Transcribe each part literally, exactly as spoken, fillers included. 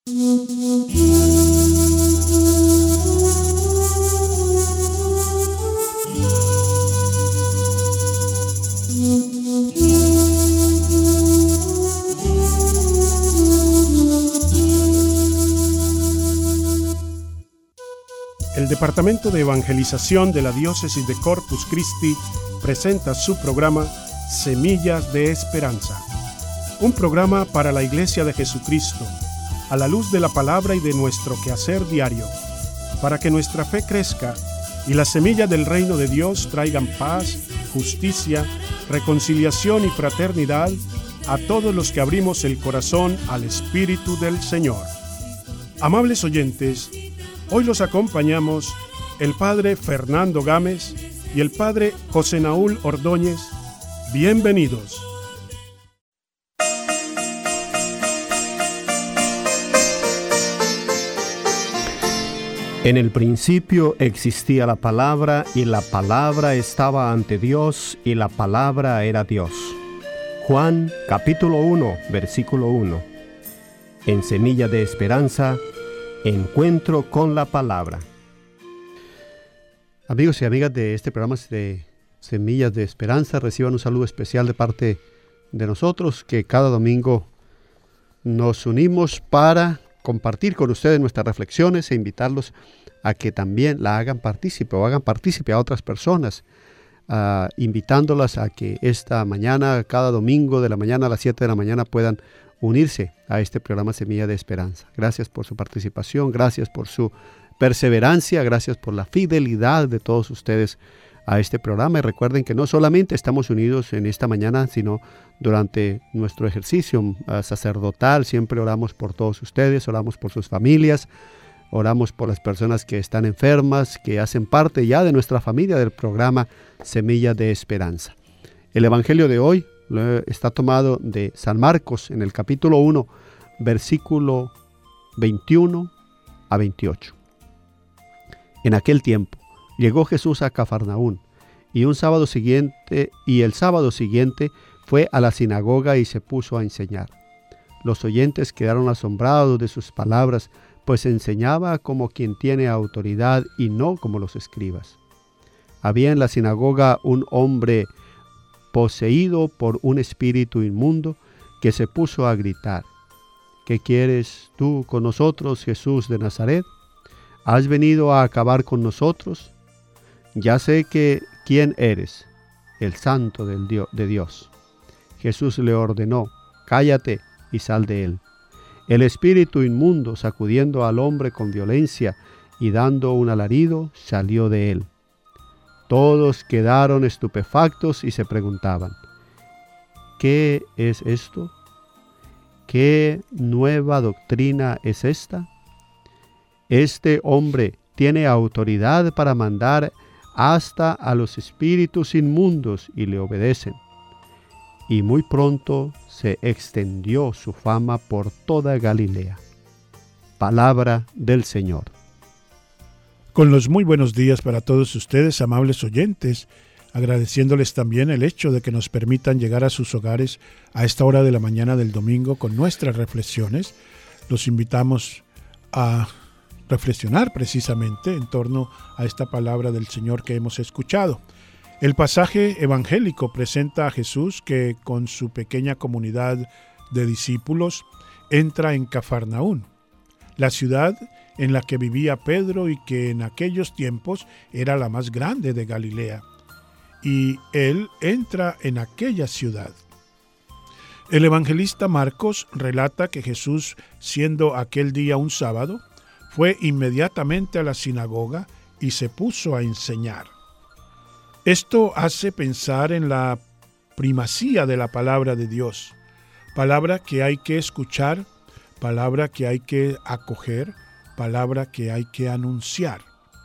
El Departamento de Evangelización de la Diócesis de Corpus Christi presenta su programa Semillas de Esperanza, un programa para la Iglesia de Jesucristo, a la luz de la palabra y de nuestro quehacer diario, para que nuestra fe crezca y las semillas del reino de Dios traigan paz, justicia, reconciliación y fraternidad a todos los que abrimos el corazón al Espíritu del Señor. Amables oyentes, hoy los acompañamos el Padre Fernando Gámez y el Padre José Naúl Ordóñez. Bienvenidos. En el principio existía la palabra, y la palabra estaba ante Dios, y la palabra era Dios. Juan capítulo uno, versículo uno. En Semilla de Esperanza, encuentro con la palabra. Amigos y amigas de este programa de Semillas de Esperanza, reciban un saludo especial de parte de nosotros, que cada domingo nos unimos para compartir con ustedes nuestras reflexiones e invitarlos a que también la hagan partícipe o hagan partícipe a otras personas, uh, invitándolas a que esta mañana, cada domingo de la mañana a las siete de la mañana, puedan unirse a este programa Semilla de Esperanza. Gracias por su participación, gracias por su perseverancia, gracias por la fidelidad de todos ustedes a este programa. Y recuerden que no solamente estamos unidos en esta mañana, sino durante nuestro ejercicio uh, sacerdotal. Siempre oramos por todos ustedes, oramos por sus familias, oramos por las personas que están enfermas, que hacen parte ya de nuestra familia del programa Semilla de Esperanza. El Evangelio de hoy está tomado de San Marcos en el capítulo uno, versículo veintiuno a veintiocho. En aquel tiempo llegó Jesús a Cafarnaún, y un sábado siguiente, y el sábado siguiente fue a la sinagoga y se puso a enseñar. Los oyentes quedaron asombrados de sus palabras, pues enseñaba como quien tiene autoridad y no como los escribas. Había en la sinagoga un hombre poseído por un espíritu inmundo, que se puso a gritar: ¿Qué quieres tú con nosotros, Jesús de Nazaret? ¿Has venido a acabar con nosotros? Ya sé que quién eres, el Santo del Dios, de Dios. Jesús le ordenó: cállate y sal de él. El espíritu inmundo, sacudiendo al hombre con violencia y dando un alarido, salió de él. Todos quedaron estupefactos y se preguntaban: ¿qué es esto? ¿Qué nueva doctrina es esta? Este hombre tiene autoridad para mandar hasta a los espíritus inmundos y le obedecen. Y muy pronto se extendió su fama por toda Galilea. Palabra del Señor. Con los muy buenos días para todos ustedes, amables oyentes, agradeciéndoles también el hecho de que nos permitan llegar a sus hogares a esta hora de la mañana del domingo con nuestras reflexiones. Los invitamos a reflexionar precisamente en torno a esta palabra del Señor que hemos escuchado. El pasaje evangélico presenta a Jesús que con su pequeña comunidad de discípulos entra en Cafarnaún, la ciudad en la que vivía Pedro y que en aquellos tiempos era la más grande de Galilea. Y él entra en aquella ciudad. El evangelista Marcos relata que Jesús, siendo aquel día un sábado, fue inmediatamente a la sinagoga y se puso a enseñar. Esto hace pensar en la primacía de la palabra de Dios, palabra que hay que escuchar, palabra que hay que acoger, palabra que hay que anunciar.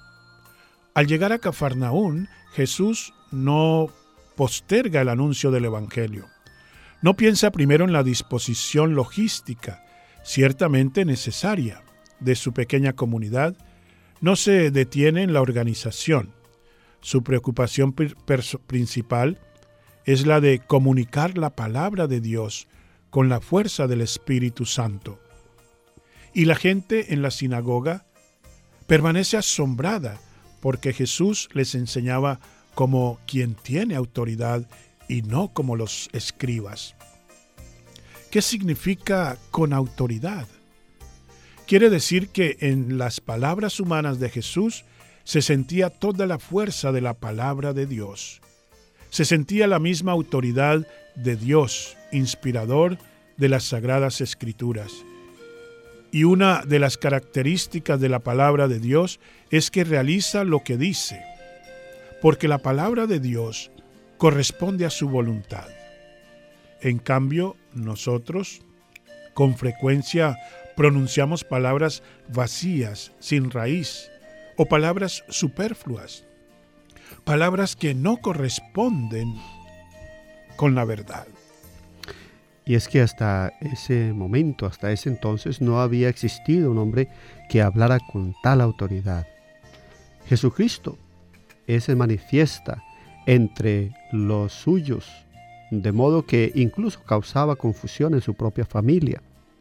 Al llegar a Cafarnaún, Jesús no posterga el anuncio del Evangelio. No piensa primero en la disposición logística, ciertamente necesaria, de su pequeña comunidad. No se detiene en la organización. Su preocupación principal es la de comunicar la palabra de Dios con la fuerza del Espíritu Santo. Y la gente en la sinagoga permanece asombrada porque Jesús les enseñaba como quien tiene autoridad y no como los escribas. ¿Qué significa con autoridad? Quiere decir que en las palabras humanas de Jesús se sentía toda la fuerza de la palabra de Dios. Se sentía la misma autoridad de Dios, inspirador de las Sagradas Escrituras. Y una de las características de la palabra de Dios es que realiza lo que dice, porque la palabra de Dios corresponde a su voluntad. En cambio, nosotros, con frecuencia, pronunciamos palabras vacías, sin raíz, o palabras superfluas, palabras que no corresponden con la verdad. Y es que hasta ese momento, hasta ese entonces, no había existido un hombre que hablara con tal autoridad. Jesucristo se manifiesta entre los suyos, de modo que incluso causaba confusión en su propia familia.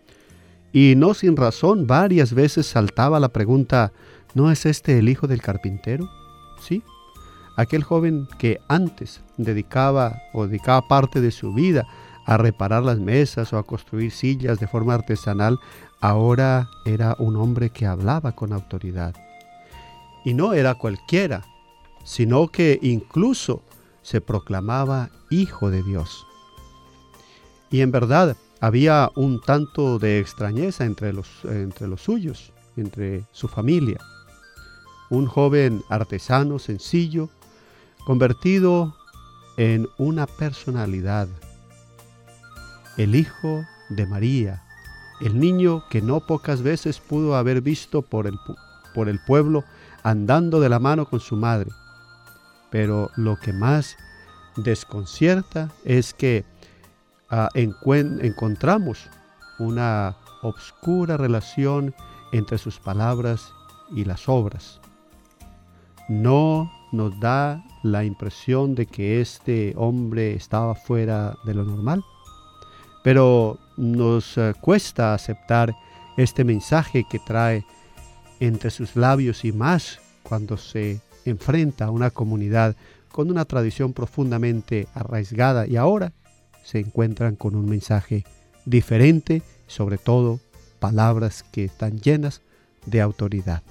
Y no sin razón, varias veces saltaba la pregunta, ¿no es este el hijo del carpintero? Sí, aquel joven que antes dedicaba o dedicaba parte de su vida a reparar las mesas o a construir sillas de forma artesanal, ahora era un hombre que hablaba con autoridad. Y no era cualquiera, sino que incluso se proclamaba hijo de Dios. Y en verdad había un tanto de extrañeza entre los, entre los suyos, entre su familia. Un joven artesano sencillo, convertido en una personalidad. El hijo de María, el niño que no pocas veces pudo haber visto por el, por el pueblo andando de la mano con su madre. Pero lo que más desconcierta es que uh, encuen- encontramos una obscura relación entre sus palabras y las obras. No nos da la impresión de que este hombre estaba fuera de lo normal, pero nos uh, cuesta aceptar este mensaje que trae entre sus labios, y más cuando se enfrenta a una comunidad con una tradición profundamente arraigada, y ahora se encuentran con un mensaje diferente, sobre todo palabras que están llenas de autoridad.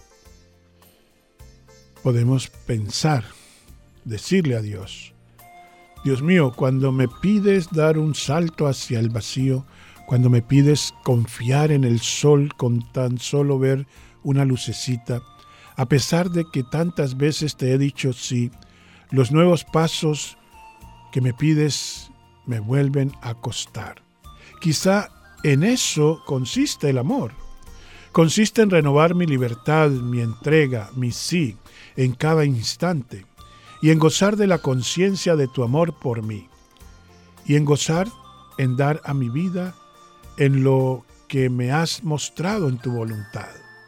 Podemos pensar, decirle a Dios, Dios mío, cuando me pides dar un salto hacia el vacío, cuando me pides confiar en el sol con tan solo ver una lucecita, a pesar de que tantas veces te he dicho sí, los nuevos pasos que me pides me vuelven a costar. Quizá en eso consiste el amor. Consiste en renovar mi libertad, mi entrega, mi sí, en cada instante, y en gozar de la conciencia de tu amor por mí, y en gozar en dar a mi vida en lo que me has mostrado en tu voluntad.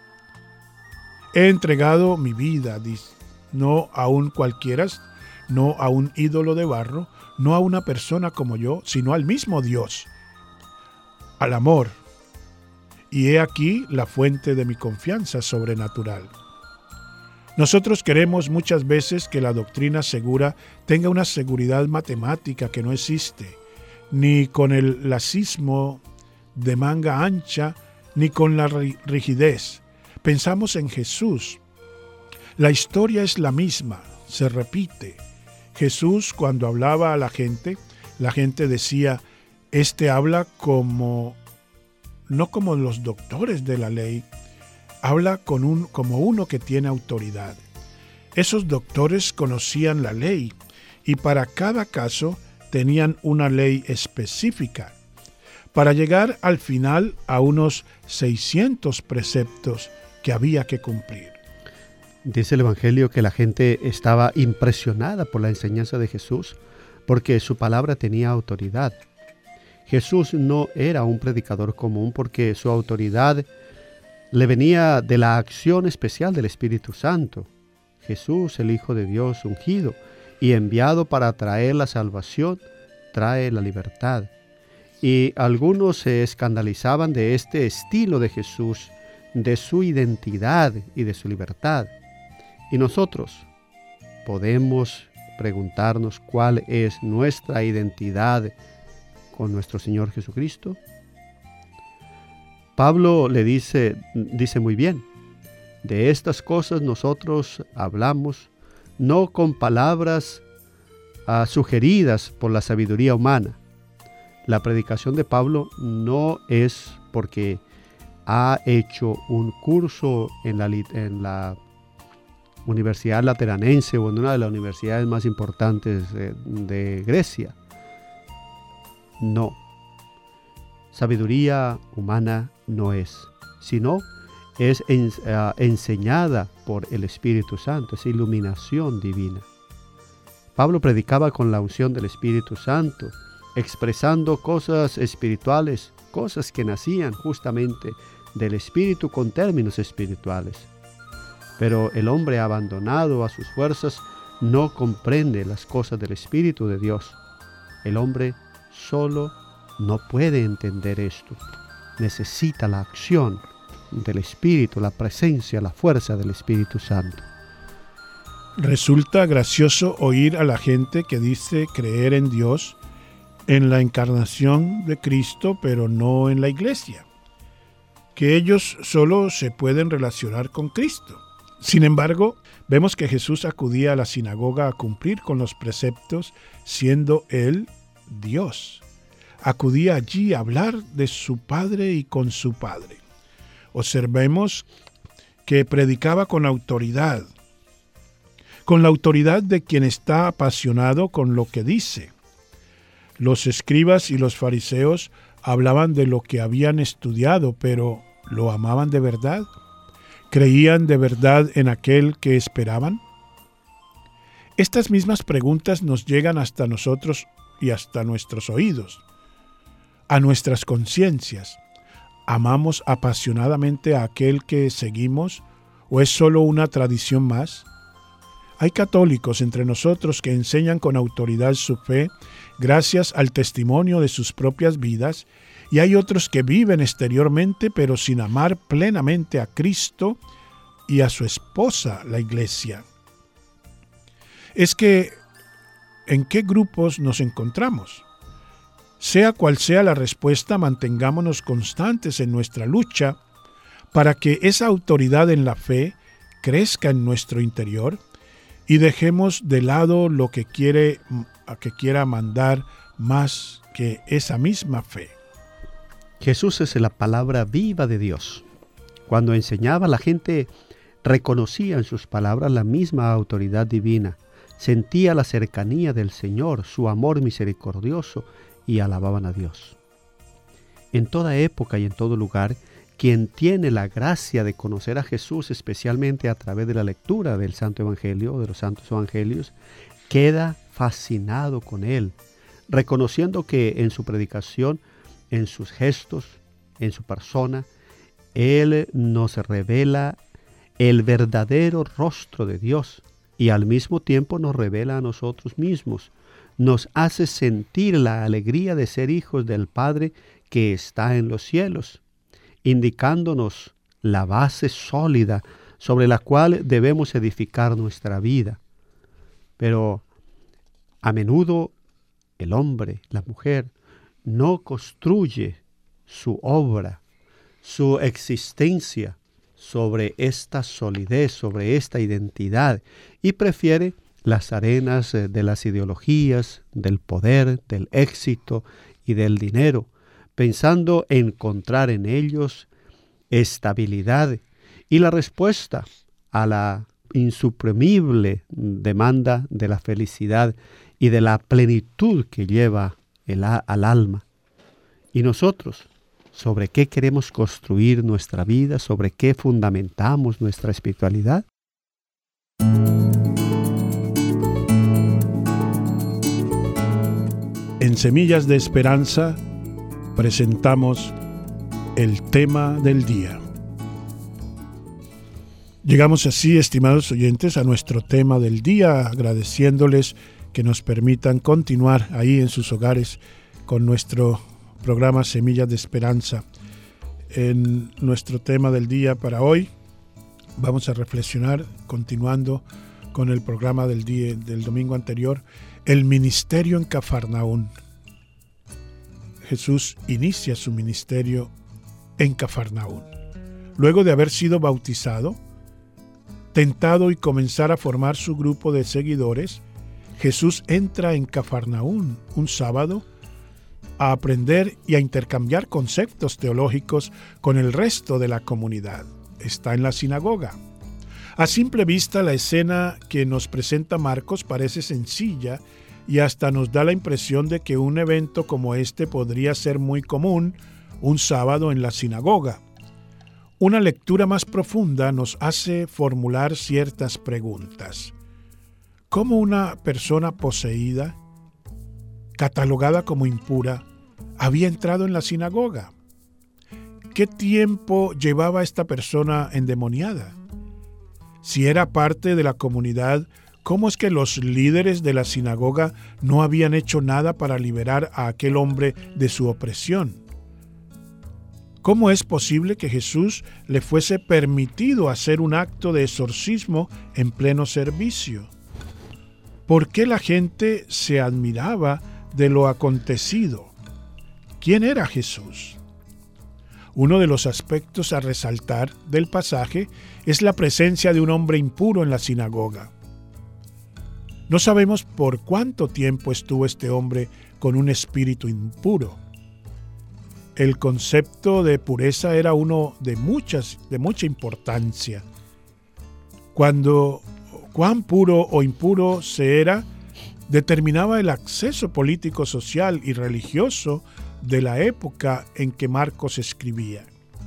He entregado mi vida, no a un cualquiera, no a un ídolo de barro, no a una persona como yo, sino al mismo Dios, al amor. Y he aquí la fuente de mi confianza sobrenatural. Nosotros queremos muchas veces que la doctrina segura tenga una seguridad matemática que no existe, ni con el laxismo de manga ancha, ni con la rigidez. Pensamos en Jesús. La historia es la misma, se repite. Jesús, cuando hablaba a la gente, la gente decía, este habla como, no como los doctores de la ley, habla con un, como uno que tiene autoridad. Esos doctores conocían la ley y para cada caso tenían una ley específica, para llegar al final a unos seiscientos preceptos que había que cumplir. Dice el Evangelio que la gente estaba impresionada por la enseñanza de Jesús porque su palabra tenía autoridad. Jesús no era un predicador común porque su autoridad le venía de la acción especial del Espíritu Santo. Jesús, el Hijo de Dios ungido y enviado para traer la salvación, trae la libertad. Y algunos se escandalizaban de este estilo de Jesús de su identidad y de su libertad. Y nosotros podemos preguntarnos cuál es nuestra identidad con nuestro Señor Jesucristo. Pablo le dice, dice muy bien, de estas cosas nosotros hablamos no con palabras uh, sugeridas por la sabiduría humana. La predicación de Pablo no es porque ha hecho un curso en la, en la Universidad Lateranense o en una de las universidades más importantes de, de Grecia. No. Sabiduría humana no es, sino es en, uh, enseñada por el Espíritu Santo, es iluminación divina. Pablo predicaba con la unción del Espíritu Santo, expresando cosas espirituales, cosas que nacían justamente del Espíritu con términos espirituales. Pero el hombre abandonado a sus fuerzas no comprende las cosas del Espíritu de Dios. El hombre solo no puede entender esto. Necesita la acción del Espíritu, la presencia, la fuerza del Espíritu Santo. Resulta gracioso oír a la gente que dice creer en Dios, en la encarnación de Cristo, pero no en la iglesia, que ellos solo se pueden relacionar con Cristo. Sin embargo, vemos que Jesús acudía a la sinagoga a cumplir con los preceptos, siendo Él Dios. Acudía allí a hablar de su Padre y con su Padre. Observemos que predicaba con autoridad, con la autoridad de quien está apasionado con lo que dice. Los escribas y los fariseos hablaban de lo que habían estudiado, pero ¿lo amaban de verdad? ¿Creían de verdad en aquel que esperaban? Estas mismas preguntas nos llegan hasta nosotros y hasta nuestros oídos, a nuestras conciencias. ¿Amamos apasionadamente a aquel que seguimos o es solo una tradición más? Hay católicos entre nosotros que enseñan con autoridad su fe gracias al testimonio de sus propias vidas, y hay otros que viven exteriormente pero sin amar plenamente a Cristo y a su esposa, la Iglesia. Es que, ¿en qué grupos nos encontramos? Sea cual sea la respuesta, mantengámonos constantes en nuestra lucha para que esa autoridad en la fe crezca en nuestro interior y dejemos de lado lo que quiere, a que quiera mandar más que esa misma fe. Jesús es la palabra viva de Dios. Cuando enseñaba, la gente reconocía en sus palabras la misma autoridad divina, sentía la cercanía del Señor, su amor misericordioso, y alababan a Dios. En toda época y en todo lugar, quien tiene la gracia de conocer a Jesús, especialmente a través de la lectura del Santo Evangelio, de los Santos Evangelios, queda fascinado con Él, reconociendo que en su predicación, en sus gestos, en su persona, Él nos revela el verdadero rostro de Dios y al mismo tiempo nos revela a nosotros mismos, nos hace sentir la alegría de ser hijos del Padre que está en los cielos, indicándonos la base sólida sobre la cual debemos edificar nuestra vida. Pero a menudo el hombre, la mujer, no construye su obra, su existencia sobre esta solidez, sobre esta identidad, y prefiere las arenas de las ideologías, del poder, del éxito y del dinero, pensando encontrar en ellos estabilidad y la respuesta a la insuprimible demanda de la felicidad y de la plenitud que lleva el, al alma. Y nosotros, ¿sobre qué queremos construir nuestra vida? ¿Sobre qué fundamentamos nuestra espiritualidad? En Semillas de Esperanza presentamos el tema del día. Llegamos así, estimados oyentes, a nuestro tema del día, agradeciéndoles que nos permitan continuar ahí en sus hogares con nuestro programa Semillas de Esperanza. en nuestro tema del día para hoy. Vamos a reflexionar, continuando con el programa del día del domingo anterior, el ministerio en Cafarnaún. Jesús inicia su ministerio en Cafarnaún. Luego de haber sido bautizado, tentado y comenzar a formar su grupo de seguidores, Jesús entra en Cafarnaún un sábado a aprender y a intercambiar conceptos teológicos con el resto de la comunidad. Está en la sinagoga. A simple vista, la escena que nos presenta Marcos parece sencilla y hasta nos da la impresión de que un evento como este podría ser muy común un sábado en la sinagoga. Una lectura más profunda nos hace formular ciertas preguntas. ¿Cómo una persona poseída, catalogada como impura, había entrado en la sinagoga? ¿Qué tiempo llevaba esta persona endemoniada? Si era parte de la comunidad, ¿cómo es que los líderes de la sinagoga no habían hecho nada para liberar a aquel hombre de su opresión? ¿Cómo es posible que Jesús le fuese permitido hacer un acto de exorcismo en pleno servicio? ¿Por qué la gente se admiraba de lo acontecido? ¿Quién era Jesús? Uno de los aspectos a resaltar del pasaje es la presencia de un hombre impuro en la sinagoga. No sabemos por cuánto tiempo estuvo este hombre con un espíritu impuro. El concepto de pureza era uno de muchas, de mucha importancia. Cuando cuán puro o impuro se era, determinaba el acceso político, social y religioso de la época en que Marcos escribía.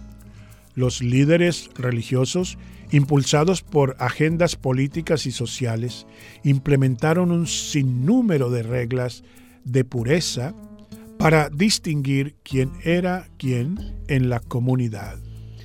Los líderes religiosos, impulsados por agendas políticas y sociales, implementaron un sinnúmero de reglas de pureza para distinguir quién era quién en la comunidad.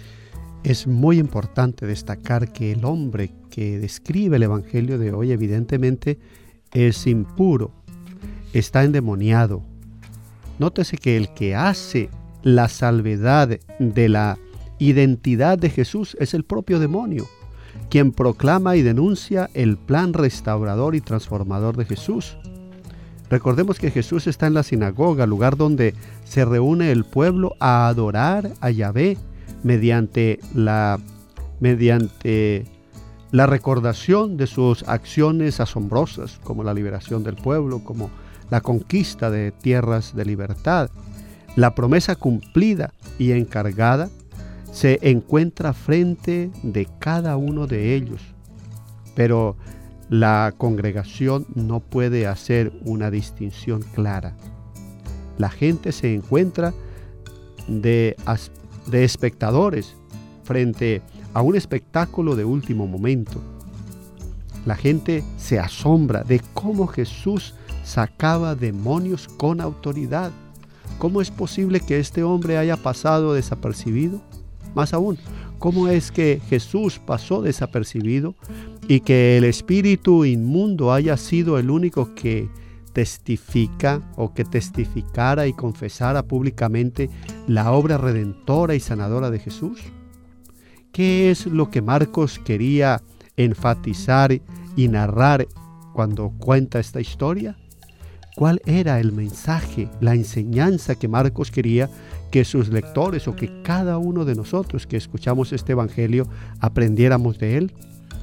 Es muy importante destacar que el hombre que describe el Evangelio de hoy evidentemente es impuro, está endemoniado. Nótese que el que hace la salvedad de la identidad de Jesús es el propio demonio, quien proclama y denuncia el plan restaurador y transformador de Jesús. Recordemos que Jesús está en la sinagoga, lugar donde se reúne el pueblo a adorar a Yahvé mediante la, mediante la recordación de sus acciones asombrosas, como la liberación del pueblo, como la conquista de tierras de libertad. La promesa cumplida y encargada se encuentra frente de cada uno de ellos, pero la congregación no puede hacer una distinción clara. La gente se encuentra de, de espectadores frente a un espectáculo de último momento. La gente se asombra de cómo Jesús sacaba demonios con autoridad. ¿Cómo es posible que este hombre haya pasado desapercibido? Más aún, ¿cómo es que Jesús pasó desapercibido y que el espíritu inmundo haya sido el único que testifica o que testificara y confesara públicamente la obra redentora y sanadora de Jesús? ¿Qué es lo que Marcos quería enfatizar y narrar cuando cuenta esta historia? ¿Cuál era el mensaje, la enseñanza que Marcos quería que sus lectores o que cada uno de nosotros que escuchamos este evangelio aprendiéramos de él?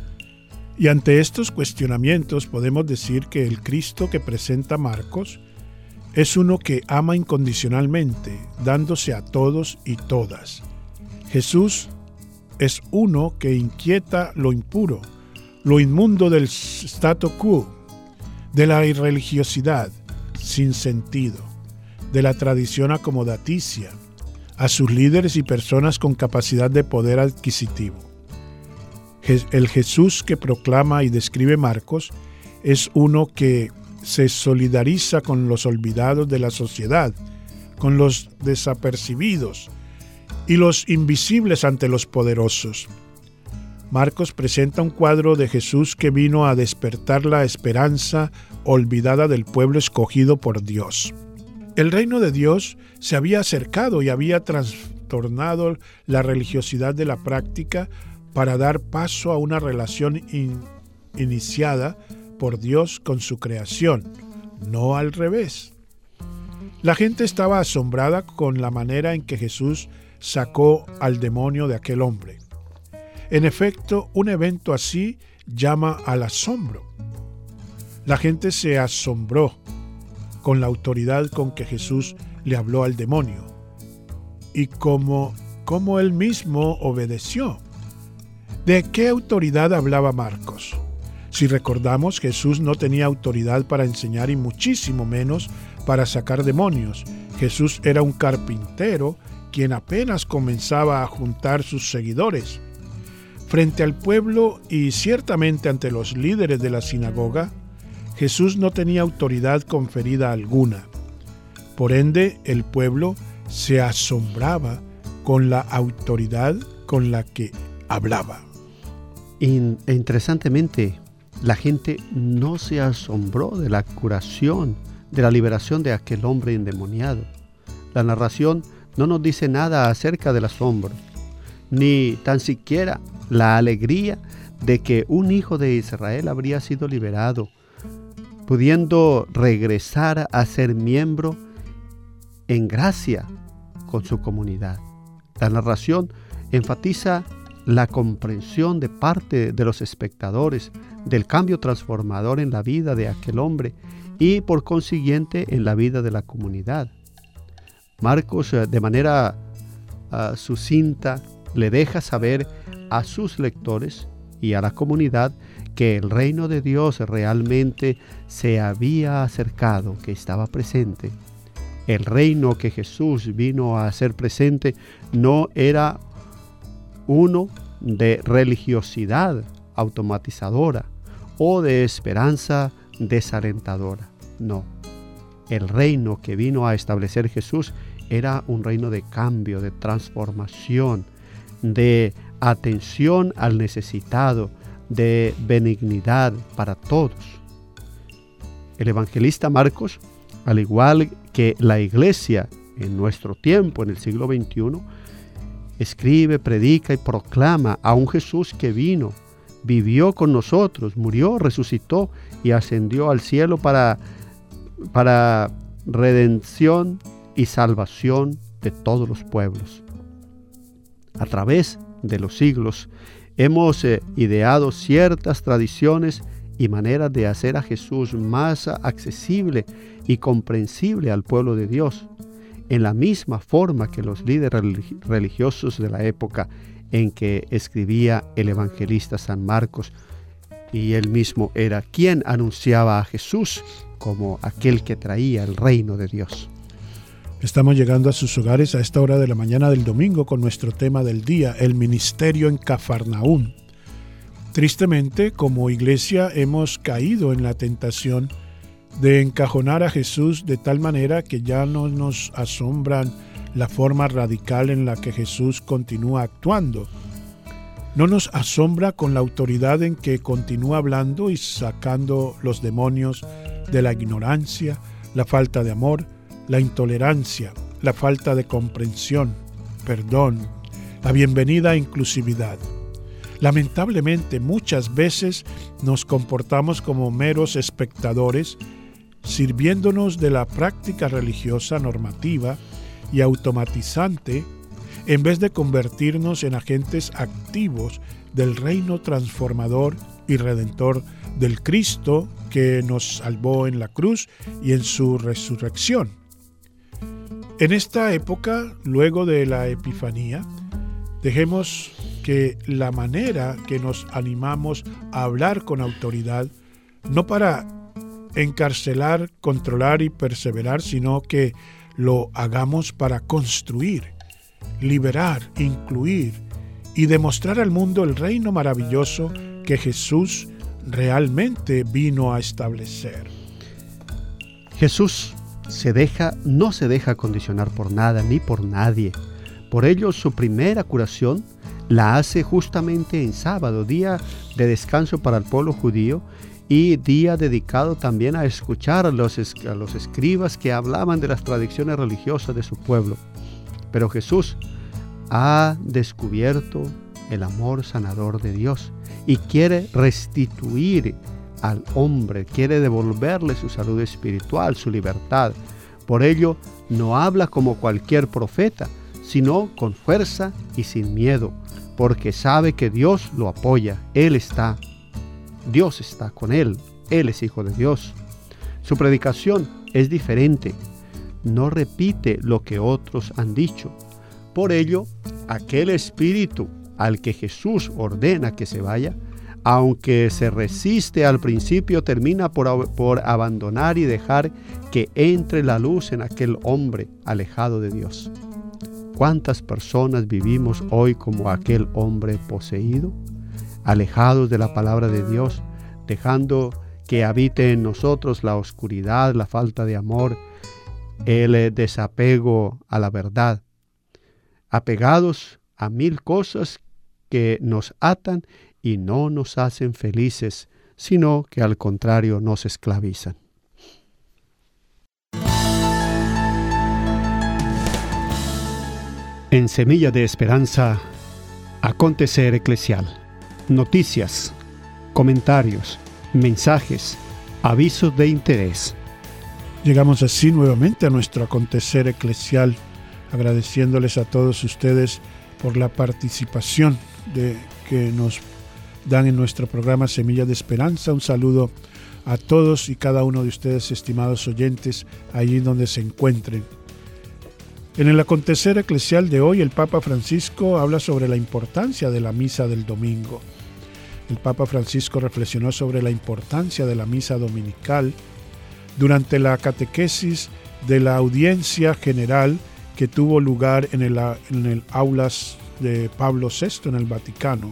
Y ante estos cuestionamientos podemos decir que el Cristo que presenta Marcos es uno que ama incondicionalmente, dándose a todos y todas. Jesús es uno que inquieta lo impuro, lo inmundo del statu quo, de la irreligiosidad sin sentido, de la tradición acomodaticia, a sus líderes y personas con capacidad de poder adquisitivo. El Jesús que proclama y describe Marcos es uno que se solidariza con los olvidados de la sociedad, con los desapercibidos y los invisibles ante los poderosos. Marcos presenta un cuadro de Jesús que vino a despertar la esperanza olvidada del pueblo escogido por Dios. El reino de Dios se había acercado y había trans- tornado la religiosidad de la práctica para dar paso a una relación in, iniciada por Dios con su creación, no al revés. La gente estaba asombrada con la manera en que Jesús sacó al demonio de aquel hombre. En efecto, un evento así llama al asombro. La gente se asombró con la autoridad con que Jesús le habló al demonio y cómo, cómo él mismo obedeció. ¿De qué autoridad hablaba Marcos? Si recordamos, Jesús no tenía autoridad para enseñar y muchísimo menos para sacar demonios. Jesús era un carpintero quien apenas comenzaba a juntar sus seguidores. Frente al pueblo y ciertamente ante los líderes de la sinagoga, Jesús no tenía autoridad conferida alguna. Por ende, el pueblo se asombraba con la autoridad con la que hablaba. In- interesantemente, la gente no se asombró de la curación, de la liberación de aquel hombre endemoniado. La narración no nos dice nada acerca del asombro, ni tan siquiera la alegría de que un hijo de Israel habría sido liberado, pudiendo regresar a ser miembro en gracia con su comunidad. La narración enfatiza la comprensión de parte de los espectadores del cambio transformador en la vida de aquel hombre y por consiguiente en la vida de la comunidad. Marcos, de manera uh, sucinta, le deja saber a sus lectores y a la comunidad que el reino de Dios realmente se había acercado, que estaba presente. El reino que Jesús vino a hacer presente no era uno de religiosidad automatizadora o de esperanza desalentadora. No, el reino que vino a establecer Jesús era un reino de cambio, de transformación, de atención al necesitado, de benignidad para todos. El evangelista Marcos, al igual que la iglesia en nuestro tiempo, en el siglo veintiuno, escribe, predica y proclama a un Jesús que vino, vivió con nosotros, murió, resucitó y ascendió al cielo para, para redención y salvación de todos los pueblos. A través de los siglos hemos eh, ideado ciertas tradiciones y maneras de hacer a Jesús más accesible y comprensible al pueblo de Dios, en la misma forma que los líderes religiosos de la época en que escribía el evangelista San Marcos, y él mismo era quien anunciaba a Jesús como aquel que traía el reino de Dios. Estamos llegando a sus hogares a esta hora de la mañana del domingo con nuestro tema del día, el ministerio en Cafarnaúm. Tristemente, como iglesia hemos caído en la tentación de encajonar a Jesús de tal manera que ya no nos asombran la forma radical en la que Jesús continúa actuando. No nos asombra con la autoridad en que continúa hablando y sacando los demonios de la ignorancia, la falta de amor, la intolerancia, la falta de comprensión, perdón, la bienvenida inclusividad. Lamentablemente, muchas veces nos comportamos como meros espectadores, sirviéndonos de la práctica religiosa normativa y automatizante, en vez de convertirnos en agentes activos del reino transformador y redentor del Cristo que nos salvó en la cruz y en su resurrección. En esta época, luego de la Epifanía, dejemos que la manera que nos animamos a hablar con autoridad, no para encarcelar, controlar y perseverar, sino que lo hagamos para construir, liberar, incluir y demostrar al mundo el reino maravilloso que Jesús realmente vino a establecer. Jesús se deja, no se deja condicionar por nada ni por nadie. Por ello, su primera curación la hace justamente en sábado, día de descanso para el pueblo judío y día dedicado también a escuchar a los, a los escribas que hablaban de las tradiciones religiosas de su pueblo. Pero Jesús, ha descubierto el amor sanador de Dios y quiere restituir al hombre, quiere devolverle su salud espiritual, su libertad. Por ello, no habla como cualquier profeta, sino con fuerza y sin miedo, porque sabe que Dios lo apoya. Él está, Dios está con él, él es hijo de Dios. Su predicación es diferente, no repite lo que otros han dicho. Por ello, aquel espíritu al que Jesús ordena que se vaya, aunque se resiste al principio, termina por, por abandonar y dejar que entre la luz en aquel hombre alejado de Dios. ¿Cuántas personas vivimos hoy como aquel hombre poseído, alejados de la palabra de Dios, dejando que habite en nosotros la oscuridad, la falta de amor, el desapego a la verdad, apegados a mil cosas que nos atan y no nos hacen felices, sino que al contrario nos esclavizan? En Semilla de Esperanza, acontecer eclesial, noticias, comentarios, mensajes, avisos de interés. Llegamos así nuevamente a nuestro acontecer eclesial, agradeciéndoles a todos ustedes por la participación de, que nos dan en nuestro programa Semilla de Esperanza. Un saludo a todos y cada uno de ustedes, estimados oyentes, allí donde se encuentren. En el acontecer eclesial de hoy, el Papa Francisco habla sobre la importancia de la misa del domingo. El Papa Francisco reflexionó sobre la importancia de la misa dominical durante la catequesis de la audiencia general que tuvo lugar en el, en el aulas de Pablo sexto en el Vaticano.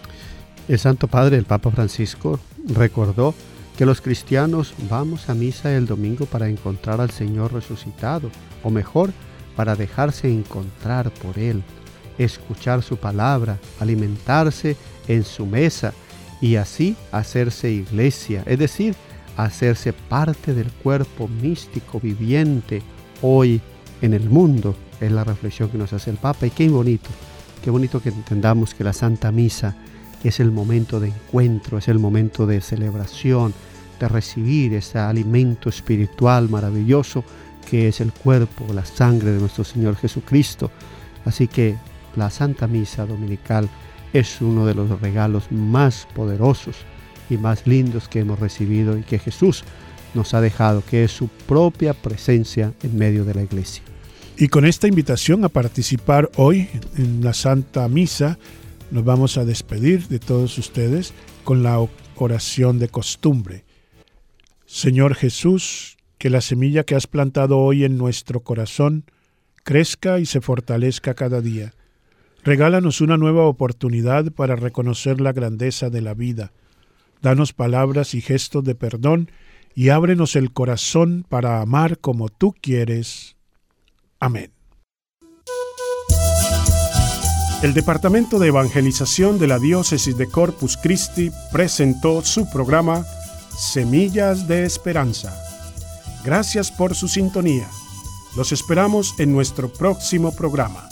El Santo Padre, el Papa Francisco, recordó que los cristianos vamos a misa el domingo para encontrar al Señor resucitado, o mejor, para dejarse encontrar por Él, escuchar su palabra, alimentarse en su mesa y así hacerse iglesia, es decir, hacerse parte del cuerpo místico viviente hoy en el mundo. Es la reflexión que nos hace el Papa, y qué bonito, qué bonito que entendamos que la Santa Misa es el momento de encuentro, es el momento de celebración, de recibir ese alimento espiritual maravilloso que es el cuerpo, la sangre de nuestro Señor Jesucristo. Así que la Santa Misa Dominical es uno de los regalos más poderosos y más lindos que hemos recibido y que Jesús nos ha dejado, que es su propia presencia en medio de la Iglesia. Y con esta invitación a participar hoy en la Santa Misa, nos vamos a despedir de todos ustedes con la oración de costumbre. Señor Jesús, que la semilla que has plantado hoy en nuestro corazón crezca y se fortalezca cada día. Regálanos una nueva oportunidad para reconocer la grandeza de la vida. Danos palabras y gestos de perdón y ábrenos el corazón para amar como tú quieres. Amén. El Departamento de Evangelización de la Diócesis de Corpus Christi presentó su programa Semillas de Esperanza. Gracias por su sintonía. Los esperamos en nuestro próximo programa.